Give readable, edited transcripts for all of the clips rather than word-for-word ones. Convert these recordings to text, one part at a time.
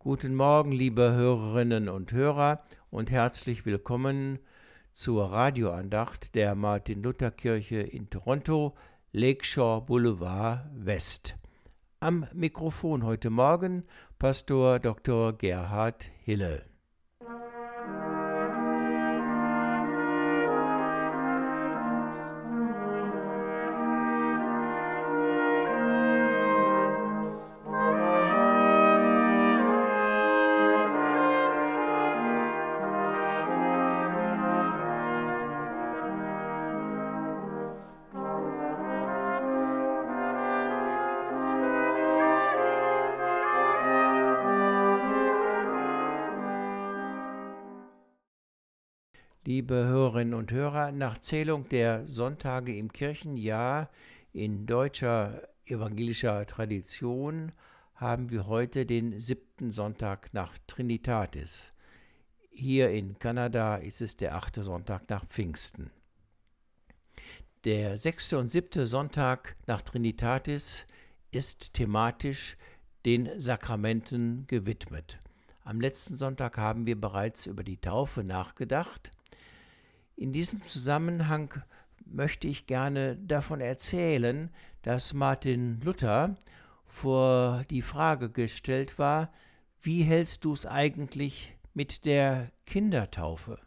Guten Morgen, liebe Hörerinnen und Hörer, und herzlich willkommen zur Radioandacht der Martin-Luther-Kirche in Toronto, Lakeshore Boulevard West. Am Mikrofon heute Morgen Pastor Dr. Gerhard Hille. Liebe Hörerinnen und Hörer, nach Zählung der Sonntage im Kirchenjahr in deutscher evangelischer Tradition haben wir heute den 7. Sonntag nach Trinitatis. Hier in Kanada ist es der 8. Sonntag nach Pfingsten. Der 6. und 7. Sonntag nach Trinitatis ist thematisch den Sakramenten gewidmet. Am letzten Sonntag haben wir bereits über die Taufe nachgedacht. In diesem Zusammenhang möchte ich gerne davon erzählen, dass Martin Luther vor die Frage gestellt war, wie hältst du es eigentlich mit der Kindertaufe?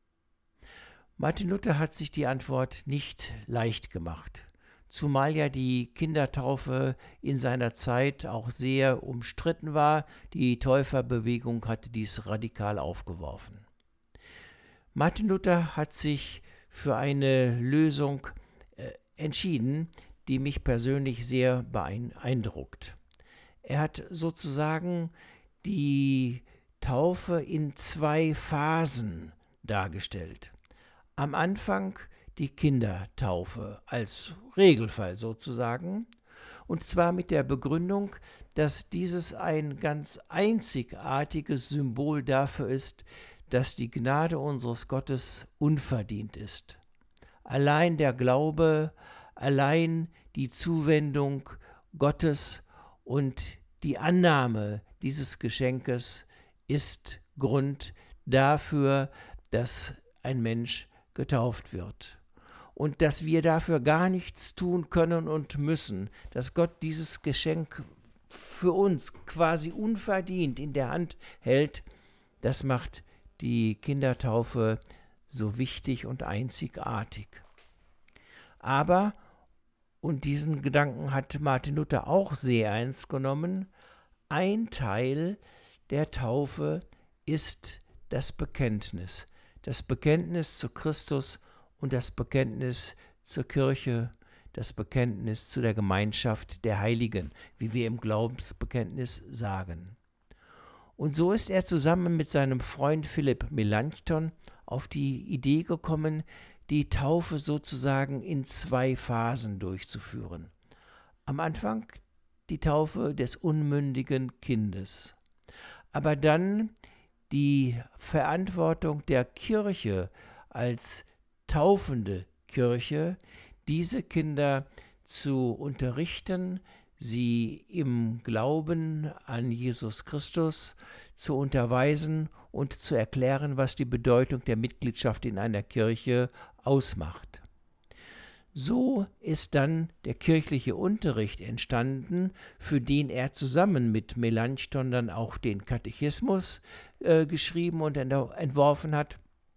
Martin Luther hat sich die Antwort nicht leicht gemacht, zumal ja die Kindertaufe in seiner Zeit auch sehr umstritten war. Die Täuferbewegung hatte dies radikal aufgeworfen. Martin Luther hat sich für eine Lösung entschieden, die mich persönlich sehr beeindruckt. Er hat sozusagen die Taufe in 2 Phasen dargestellt. Am Anfang die Kindertaufe als Regelfall sozusagen, und zwar mit der Begründung, dass dieses ein ganz einzigartiges Symbol dafür ist, dass die Gnade unseres Gottes unverdient ist. Allein der Glaube, allein die Zuwendung Gottes und die Annahme dieses Geschenkes ist Grund dafür, dass ein Mensch getauft wird. Und dass wir dafür gar nichts tun können und müssen, dass Gott dieses Geschenk für uns quasi unverdient in der Hand hält, das macht die Kindertaufe so wichtig und einzigartig. Aber, und diesen Gedanken hat Martin Luther auch sehr ernst genommen, ein Teil der Taufe ist das Bekenntnis zu Christus und das Bekenntnis zur Kirche, das Bekenntnis zu der Gemeinschaft der Heiligen, wie wir im Glaubensbekenntnis sagen. Und so ist er zusammen mit seinem Freund Philipp Melanchthon auf die Idee gekommen, die Taufe sozusagen in 2 Phasen durchzuführen. Am Anfang die Taufe des unmündigen Kindes, aber dann die Verantwortung der Kirche als taufende Kirche, diese Kinder zu unterrichten, sie im Glauben an Jesus Christus zu unterweisen und zu erklären, was die Bedeutung der Mitgliedschaft in einer Kirche ausmacht. So ist dann der kirchliche Unterricht entstanden, für den er zusammen mit Melanchthon dann auch den Katechismus geschrieben und entworfen hat.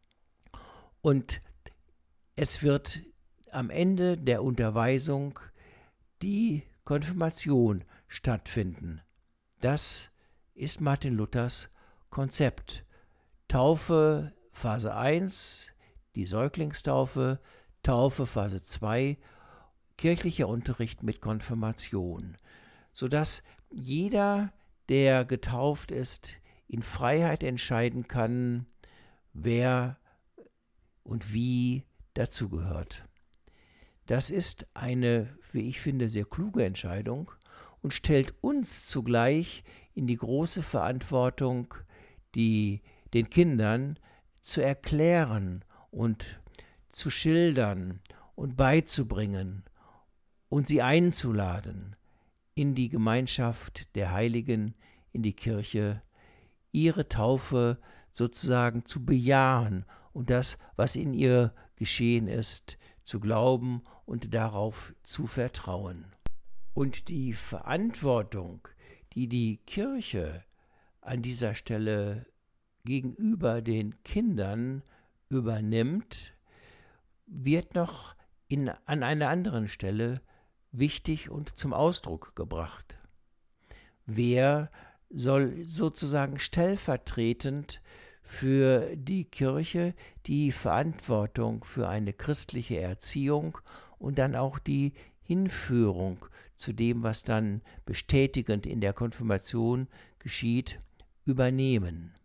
Und es wird am Ende der Unterweisung die Konfirmation stattfinden. Das ist Martin Luthers Konzept. Taufe Phase 1, die Säuglingstaufe, Taufe Phase 2, kirchlicher Unterricht mit Konfirmation, sodass jeder, der getauft ist, in Freiheit entscheiden kann, wer und wie dazugehört. Das ist eine, wie ich finde, sehr kluge Entscheidung und stellt uns zugleich in die große Verantwortung, den Kindern zu erklären und zu schildern und beizubringen und sie einzuladen in die Gemeinschaft der Heiligen, in die Kirche, ihre Taufe sozusagen zu bejahen und das, was in ihr geschehen ist, zu glauben und darauf zu vertrauen. Und die Verantwortung, die die Kirche an dieser Stelle gegenüber den Kindern übernimmt, wird noch an einer anderen Stelle wichtig und zum Ausdruck gebracht. Wer soll sozusagen stellvertretend für die Kirche die Verantwortung für eine christliche Erziehung und dann auch die Hinführung zu dem, was dann bestätigend in der Konfirmation geschieht, übernehmen?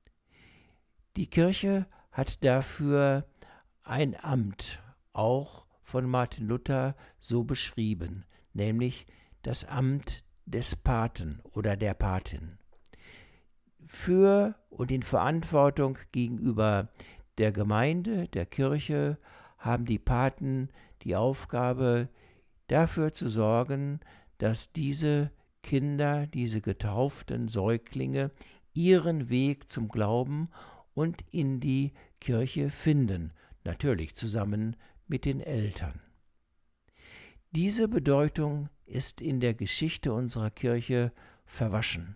Die Kirche hat dafür ein Amt, auch von Martin Luther so beschrieben, nämlich das Amt des Paten oder der Patin. Für und in Verantwortung gegenüber der Gemeinde, der Kirche, haben die Paten die Aufgabe, dafür zu sorgen, dass diese Kinder, diese getauften Säuglinge, ihren Weg zum Glauben und in die Kirche finden, natürlich zusammen mit den Eltern. Diese Bedeutung ist in der Geschichte unserer Kirche verwaschen.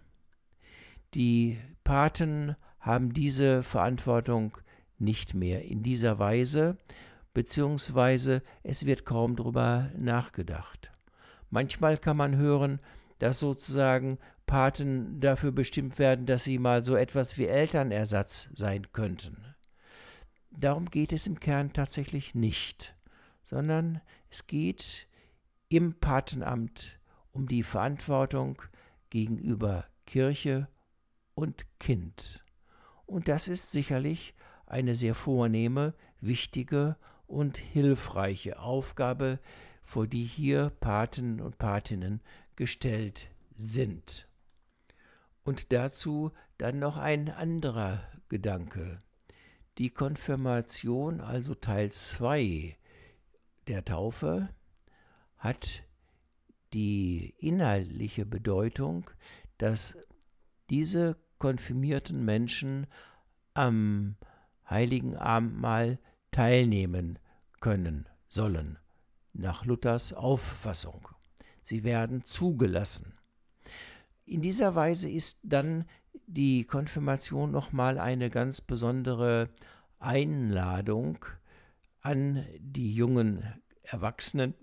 Die Paten haben diese Verantwortung nicht mehr in dieser Weise, beziehungsweise es wird kaum darüber nachgedacht. Manchmal kann man hören, dass sozusagen Paten dafür bestimmt werden, dass sie mal so etwas wie Elternersatz sein könnten. Darum geht es im Kern tatsächlich nicht, sondern es geht im Patenamt um die Verantwortung gegenüber Kirche und Kind. Und das ist sicherlich eine sehr vornehme, wichtige und hilfreiche Aufgabe, vor die hier Paten und Patinnen gestellt sind. Und dazu dann noch ein anderer Gedanke. Die Konfirmation, also Teil 2 der Taufe, hat die inhaltliche Bedeutung, dass diese konfirmierten Menschen am Heiligen Abendmahl teilnehmen können, sollen, nach Luthers Auffassung. Sie werden zugelassen. In dieser Weise ist dann die Konfirmation nochmal eine ganz besondere Einladung an die jungen Erwachsenen,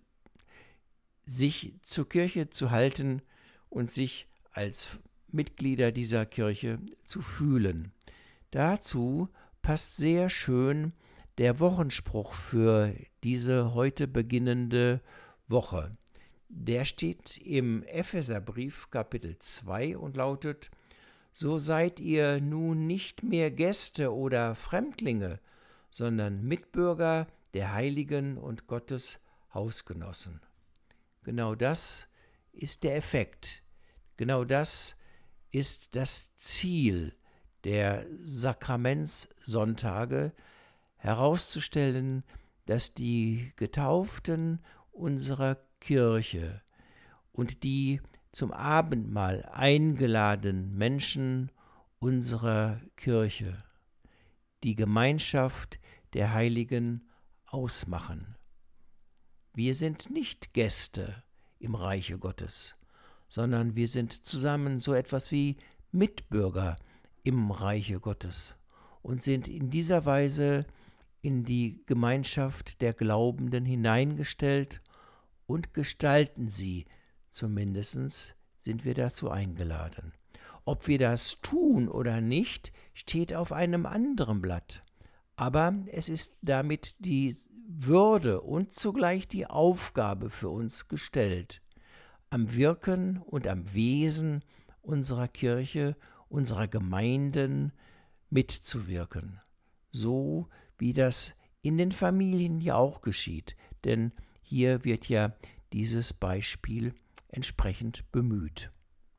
sich zur Kirche zu halten und sich als Mitglieder dieser Kirche zu fühlen. Dazu passt sehr schön der Wochenspruch für diese heute beginnende Woche. Der steht im Epheserbrief Kapitel 2 und lautet: So seid ihr nun nicht mehr Gäste oder Fremdlinge, sondern Mitbürger der Heiligen und Gottes Hausgenossen. Genau das ist der Effekt. Genau das ist das Ziel der Sakramentssonntage, herauszustellen, dass die Getauften unserer Kirche und die zum Abendmahl eingeladenen Menschen unserer Kirche die Gemeinschaft der Heiligen ausmachen. Wir sind nicht Gäste im Reiche Gottes, sondern wir sind zusammen so etwas wie Mitbürger im Reiche Gottes und sind in dieser Weise in die Gemeinschaft der Glaubenden hineingestellt und gestalten sie, zumindest sind wir dazu eingeladen. Ob wir das tun oder nicht, steht auf einem anderen Blatt. Aber es ist damit die Würde und zugleich die Aufgabe für uns gestellt, am Wirken und am Wesen unserer Kirche, unserer Gemeinden mitzuwirken. So wie das in den Familien ja auch geschieht, denn hier wird ja dieses Beispiel entsprechend bemüht.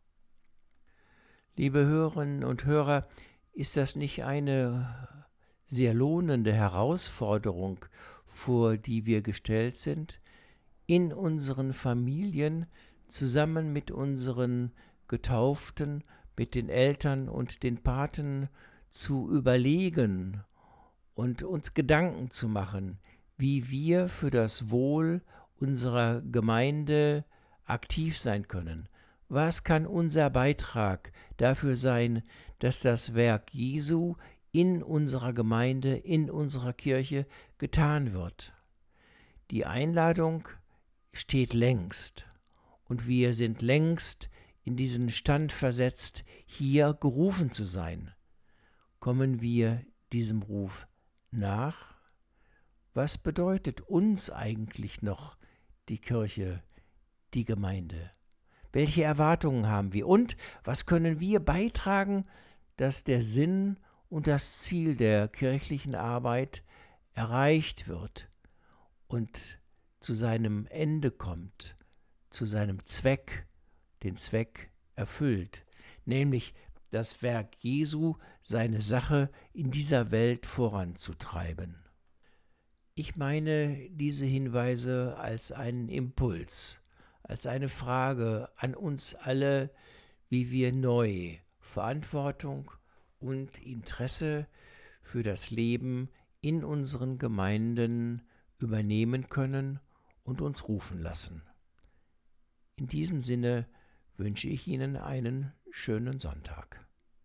Liebe Hörerinnen und Hörer, ist das nicht eine sehr lohnende Herausforderung, vor die wir gestellt sind, in unseren Familien zusammen mit unseren Getauften, mit den Eltern und den Paten zu überlegen und uns Gedanken zu machen, wie wir für das Wohl unserer Gemeinde aktiv sein können. Was kann unser Beitrag dafür sein, dass das Werk Jesu in unserer Gemeinde, in unserer Kirche getan wird? Die Einladung steht längst und wir sind längst in diesen Stand versetzt, hier gerufen zu sein. Kommen wir diesem Ruf nach? Was bedeutet uns eigentlich noch die Kirche, die Gemeinde? Welche Erwartungen haben wir? Und was können wir beitragen, dass der Sinn und das Ziel der kirchlichen Arbeit erreicht wird und zu seinem Ende kommt, zu seinem Zweck, den Zweck erfüllt, nämlich das Werk Jesu, seine Sache in dieser Welt voranzutreiben. Ich meine diese Hinweise als einen Impuls, als eine Frage an uns alle, wie wir neu Verantwortung und Interesse für das Leben in unseren Gemeinden übernehmen können und uns rufen lassen. In diesem Sinne wünsche ich Ihnen einen schönen Sonntag.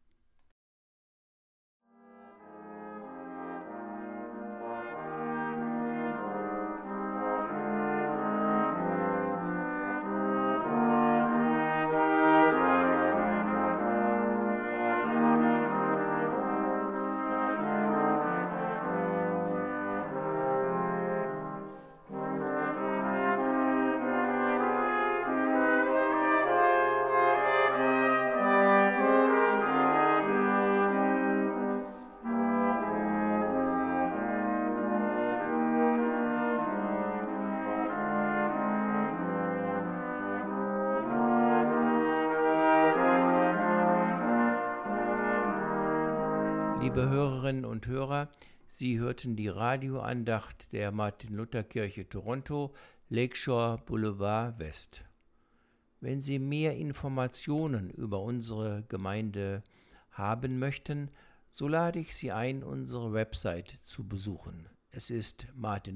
Liebe Hörerinnen und Hörer, Sie hörten die Radioandacht der Martin-Luther-Kirche Toronto, Lakeshore Boulevard West. Wenn Sie mehr Informationen über unsere Gemeinde haben möchten, so lade ich Sie ein, unsere Website zu besuchen. Es ist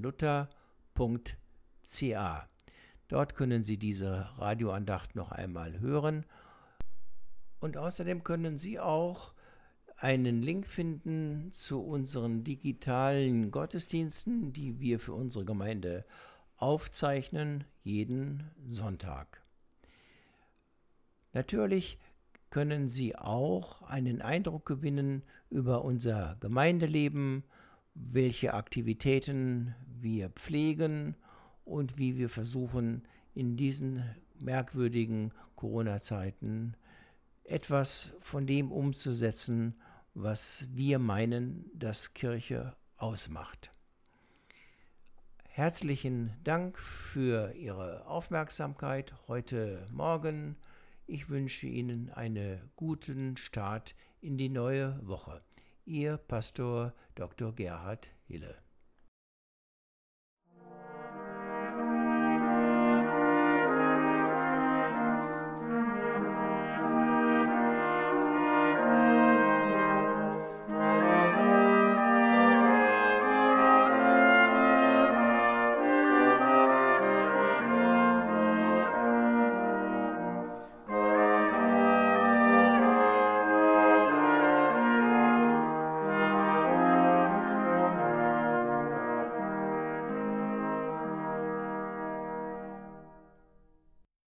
martinluther.ca. Dort können Sie diese Radioandacht noch einmal hören und außerdem können Sie auch einen Link finden zu unseren digitalen Gottesdiensten, die wir für unsere Gemeinde aufzeichnen, jeden Sonntag. Natürlich können Sie auch einen Eindruck gewinnen über unser Gemeindeleben, welche Aktivitäten wir pflegen und wie wir versuchen, in diesen merkwürdigen Corona-Zeiten etwas von dem umzusetzen, was wir meinen, dass Kirche ausmacht. Herzlichen Dank für Ihre Aufmerksamkeit heute Morgen. Ich wünsche Ihnen einen guten Start in die neue Woche. Ihr Pastor Dr. Gerhard Hille.